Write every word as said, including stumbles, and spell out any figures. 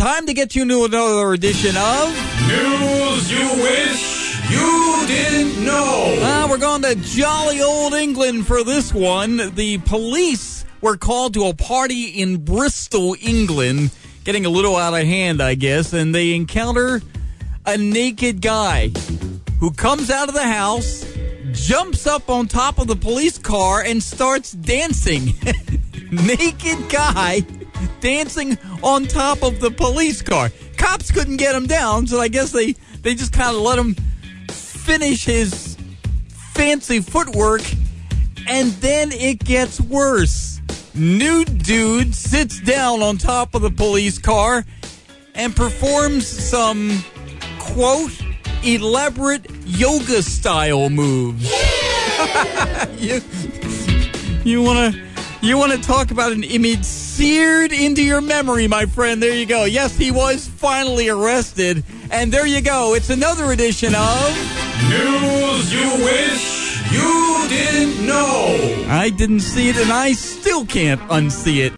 time to get you to another edition of News You Wish You Didn't Know. Uh, we're going to jolly old England for this one. The police were called to a party in Bristol, England, getting a little out of hand, I guess, and they encounter a naked guy who comes out of the house, jumps up on top of the police car, and starts dancing. Naked guy dancing on top of the police car. Cops couldn't get him down, so I guess they, they just kind of let him finish his fancy footwork, and then it gets worse. Nude dude sits down on top of the police car and performs some, quote, elaborate yoga style moves. Yeah! you you want to you want to talk about an image seared into your memory, my friend. There you go. Yes, he was finally arrested. And there you go. It's another edition of News You Wish You Didn't Know. I didn't see it, and I still can't unsee it.